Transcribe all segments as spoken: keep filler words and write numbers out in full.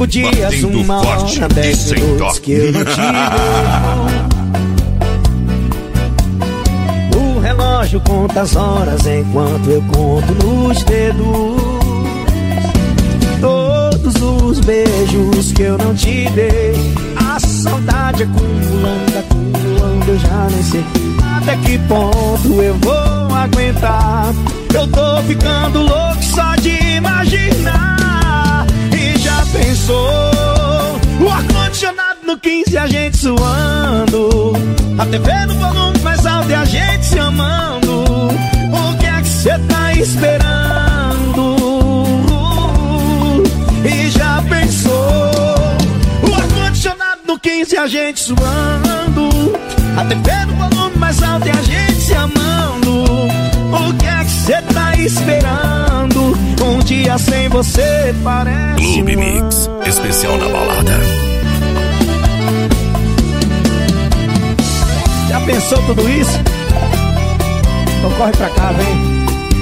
Cinco dias, uma hora, dez minutos que eu não te vejo. O relógio conta as horas enquanto eu conto nos dedos. Todos os beijos que eu não te dei, a saudade acumulando, acumulando, eu já nem sei até que ponto eu vou aguentar. Eu tô ficando louco só de imaginar. E já pensou, o ar-condicionado no quinze, a gente suando, a T V no volume mais alto e a gente se amando. O que é que cê tá esperando? E já pensou, o ar-condicionado no quinze, a gente suando, a T V no volume mais alto e a gente se amando. O que é que cê tá esperando? Um dia sem você parece Clube um Mix, ano. especial na balada. Já pensou tudo isso? Então corre pra cá, vem.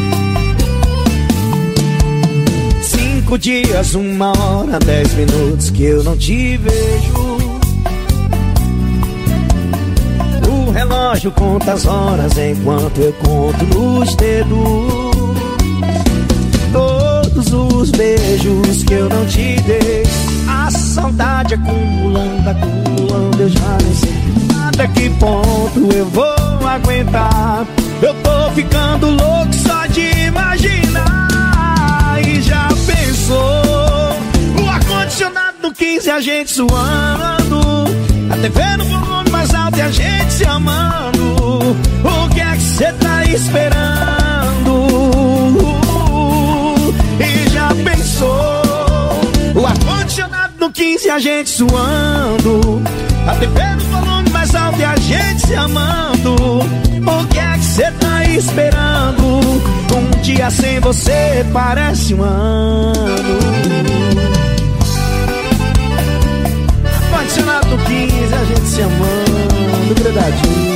Cinco dias, uma hora, dez minutos que eu não te vejo. O relógio conta as horas enquanto eu conto nos dedos. Todos os beijos que eu não te dei, a saudade acumulando, acumulando, eu já nem sei até que ponto eu vou aguentar. Eu tô ficando louco só de imaginar. E já pensou, o ar-condicionado no quinze, a gente suando, a T V no volume mais alto e a gente se amando. O que é que cê tá esperando? E já pensou, o ar-condicionado no quinze, a gente suando, a T V no volume mais alto e a gente se amando. O que é que cê tá esperando? Um dia sem você parece um ano. Ar-condicionado no quinze, a gente se amando, grudadinho.